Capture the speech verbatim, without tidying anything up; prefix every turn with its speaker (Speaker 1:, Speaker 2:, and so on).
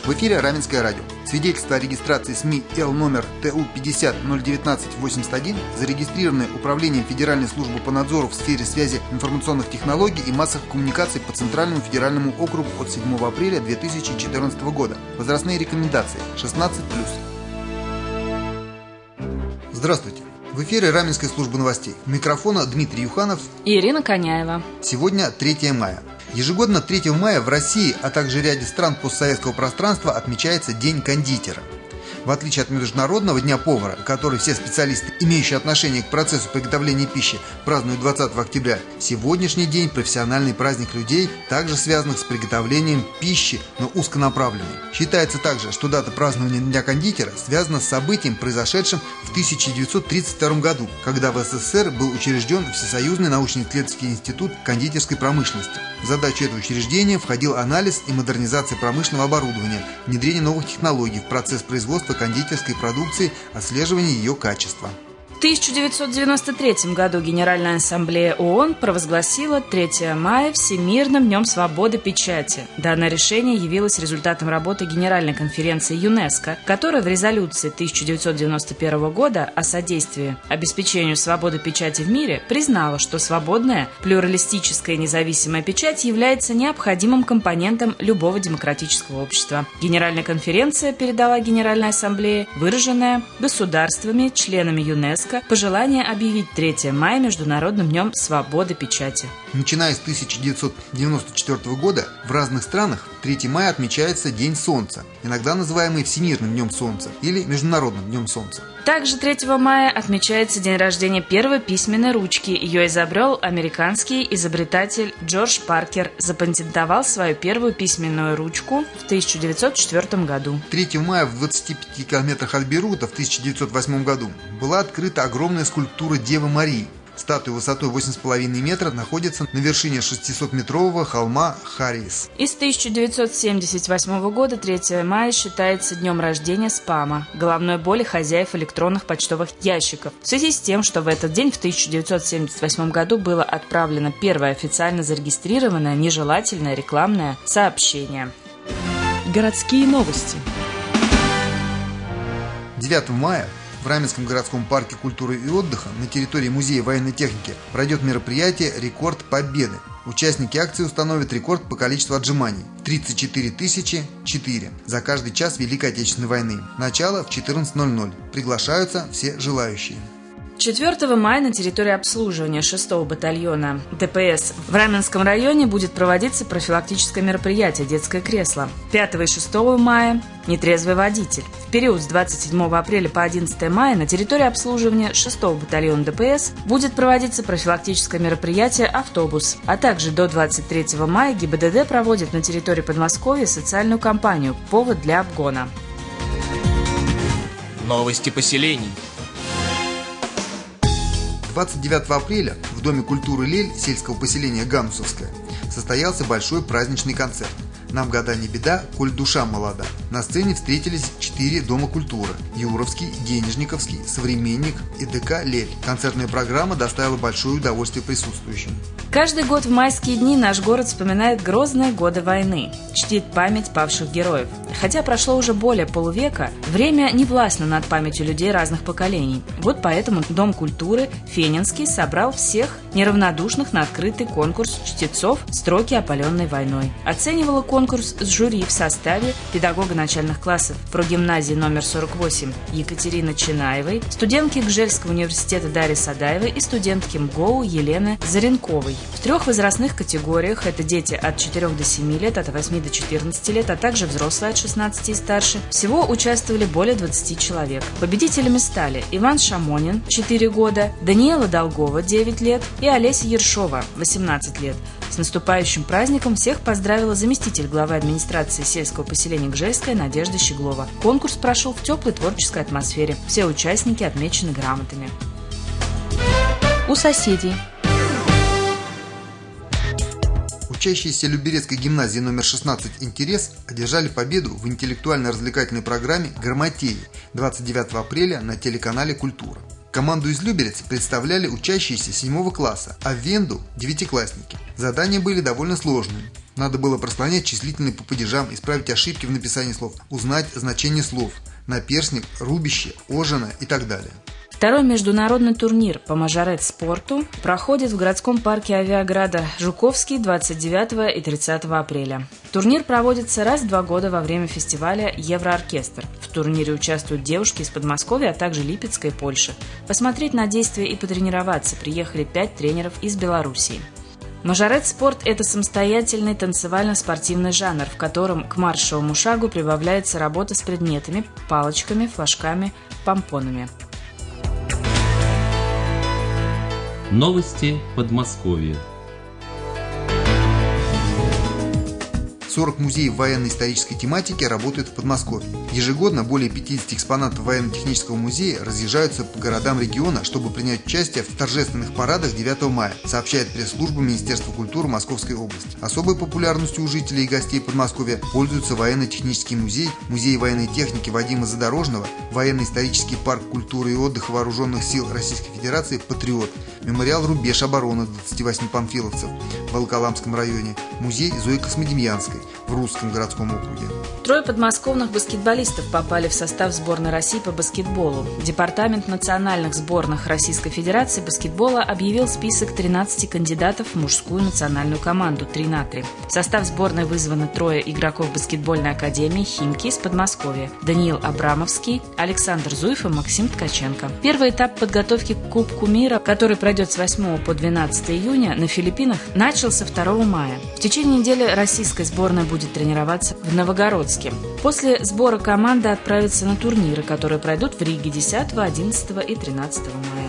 Speaker 1: В эфире Раменское радио. Свидетельство о регистрации СМИ Л номер Т У пятьдесят ноль девятнадцать восемьдесят один, зарегистрированное Управлением Федеральной службы по надзору в сфере связи, информационных технологий и массовых коммуникаций по Центральному федеральному округу от седьмого апреля две тысячи четырнадцатого года. Возрастные рекомендации шестнадцать плюс. Здравствуйте. В эфире Раменской службы новостей. У микрофона Дмитрий Юханов
Speaker 2: и Ирина Коняева.
Speaker 1: Сегодня третье мая. Ежегодно третьего мая в России, а также в ряде стран постсоветского пространства отмечается День кондитера. В отличие от Международного дня повара, который все специалисты, имеющие отношение к процессу приготовления пищи, празднуют двадцатого октября, сегодняшний день – профессиональный праздник людей, также связанных с приготовлением пищи, но узконаправленный. Считается также, что дата празднования Дня кондитера связана с событием, произошедшим в тысяча девятьсот тридцать втором году, когда в СССР был учрежден Всесоюзный научно-исследовательский институт кондитерской промышленности. В задачу этого учреждения входил анализ и модернизация промышленного оборудования, внедрение новых технологий в процесс производства кондитерской продукции, отслеживание ее качества.
Speaker 2: В тысяча девятьсот девяносто третьем году Генеральная ассамблея ООН провозгласила третьего мая Всемирным днем свободы печати. Данное решение явилось результатом работы Генеральной конференции ЮНЕСКО, которая в резолюции тысяча девятьсот девяносто первого года о содействии обеспечению свободы печати в мире признала, что свободная, плюралистическая и независимая печать является необходимым компонентом любого демократического общества. Генеральная конференция передала Генеральной ассамблее выраженное государствами, членами ЮНЕСКО, пожелание объявить третьего мая Международным днем свободы печати.
Speaker 1: Начиная с тысяча девятьсот девяносто четвёртого года в разных странах третьего мая отмечается День Солнца, иногда называемый Всемирным днем Солнца или Международным днем Солнца.
Speaker 2: Также третьего мая отмечается день рождения первой письменной ручки. Ее изобрел американский изобретатель Джордж Паркер. Запатентовал свою первую письменную ручку в тысяча девятьсот четвёртом году.
Speaker 1: третьего мая в двадцати пяти километрах от Бейрута в тысяча девятьсот восьмом году была открыта огромная скульптура Девы Марии. Статуя высотой восемь с половиной метра находится на вершине шестисотметрового холма Харрис.
Speaker 2: И с тысяча девятьсот семьдесят восьмого года третьего мая считается днем рождения спама, головной боли хозяев электронных почтовых ящиков, в связи с тем, что в этот день в тысяча девятьсот семьдесят восьмом году было отправлено первое официально зарегистрированное нежелательное рекламное сообщение. Городские новости.
Speaker 1: девятого мая в Раменском городском парке культуры и отдыха на территории Музея военной техники пройдет мероприятие «Рекорд Победы». Участники акции установят рекорд по количеству отжиманий – тридцать четыре тысячи четыре за каждый час Великой Отечественной войны. Начало в четырнадцать ноль ноль. Приглашаются все желающие.
Speaker 2: четвёртого мая на территории обслуживания шестого батальона ДПС в Раменском районе будет проводиться профилактическое мероприятие «Детское кресло». пятого и шестого мая – нетрезвый водитель. В период с двадцать седьмого апреля по одиннадцатого мая на территории обслуживания шестого батальона ДПС будет проводиться профилактическое мероприятие «Автобус». А также до двадцать третьего мая ГИБДД проводит на территории Подмосковья социальную кампанию «Повод для обгона».
Speaker 3: Новости поселений.
Speaker 1: двадцать девятого апреля в Доме культуры «Лель» сельского поселения Ганусовское состоялся большой праздничный концерт. «Нам года не беда, коль душа молода». На сцене встретились четыре дома культуры – Юровский, Денежниковский, Современник и ДК «Лель». Концертная программа доставила большое удовольствие присутствующим.
Speaker 2: Каждый год в майские дни наш город вспоминает грозные годы войны, чтит память павших героев. Хотя прошло уже более полувека, время не властно над памятью людей разных поколений. Вот поэтому Дом культуры Фенинский собрал всех неравнодушных на открытый конкурс чтецов «Строки, опаленной войной». Оценивала конкурс с жюри в составе педагога начальных классов прогимназии номер сорок восемь Екатерины Чинаевой, студентки Гжельского университета Дарьи Садаевой и студентки МГОУ Елены Заренковой. В трех возрастных категориях – это дети от четырёх до семи лет, от восьми до четырнадцати лет, а также взрослые от шестнадцати и старше. Всего участвовали более двадцати человек. Победителями стали Иван Шамонин, четыре года, Даниэла Долгова, девять лет и Олеся Ершова, восемнадцать лет. С наступающим праздником всех поздравила заместитель главы администрации сельского поселения Гжельская Надежда Щеглова. Конкурс прошел в теплой творческой атмосфере. Все участники отмечены грамотами. У соседей.
Speaker 1: Учащиеся Люберецкой гимназии номер шестнадцать «Интерес» одержали победу в интеллектуально-развлекательной программе «Грамотеи» двадцать девятого апреля на телеканале «Культура». Команду из Люберец представляли учащиеся седьмого класса, а в Венду – девятиклассники. Задания были довольно сложными. Надо было прослонять числительные по падежам, исправить ошибки в написании слов, узнать значение слов, наперстник, рубище, ожина и так далее.
Speaker 2: Второй международный турнир по мажорет-спорту проходит в городском парке Авиаграда Жуковский двадцать девятого и тридцатого апреля. Турнир проводится раз в два года во время фестиваля «Еврооркестр». В турнире участвуют девушки из Подмосковья, а также Липецка и Польши. Посмотреть на действия и потренироваться приехали пять тренеров из Белоруссии. Мажорет-спорт – это самостоятельный танцевально-спортивный жанр, в котором к маршевому шагу прибавляется работа с предметами, палочками, флажками, помпонами.
Speaker 3: Новости Подмосковья.
Speaker 1: сорок музеев военно-исторической тематики работают в Подмосковье. Ежегодно более пятидесяти экспонатов военно-технического музея разъезжаются по городам региона, чтобы принять участие в торжественных парадах девятого мая, сообщает пресс-служба Министерства культуры Московской области. Особой популярностью у жителей и гостей Подмосковья пользуются военно-технический музей, музей военной техники Вадима Задорожного, военно-исторический парк культуры и отдыха вооруженных сил Российской Федерации «Патриот», мемориал «Рубеж обороны» двадцати восьми панфиловцев в Волоколамском районе, музей Зои Космодемьянской в Русском городском округе.
Speaker 2: Трое подмосковных баскетболистов попали в состав сборной России по баскетболу. Департамент национальных сборных Российской Федерации баскетбола объявил список тринадцати кандидатов в мужскую национальную команду три на три. В состав сборной вызваны трое игроков баскетбольной академии «Химки» из Подмосковья: Даниил Абрамовский, Александр Зуев и Максим Ткаченко. Первый этап подготовки к Кубку мира, который пройдет с восьмого по двенадцатое июня на Филиппинах, начался второго мая. В течение недели российская сборная будет тренироваться в Новогородске. После сбора команда отправится на турниры, которые пройдут в Риге десятого, одиннадцатого и тринадцатого мая.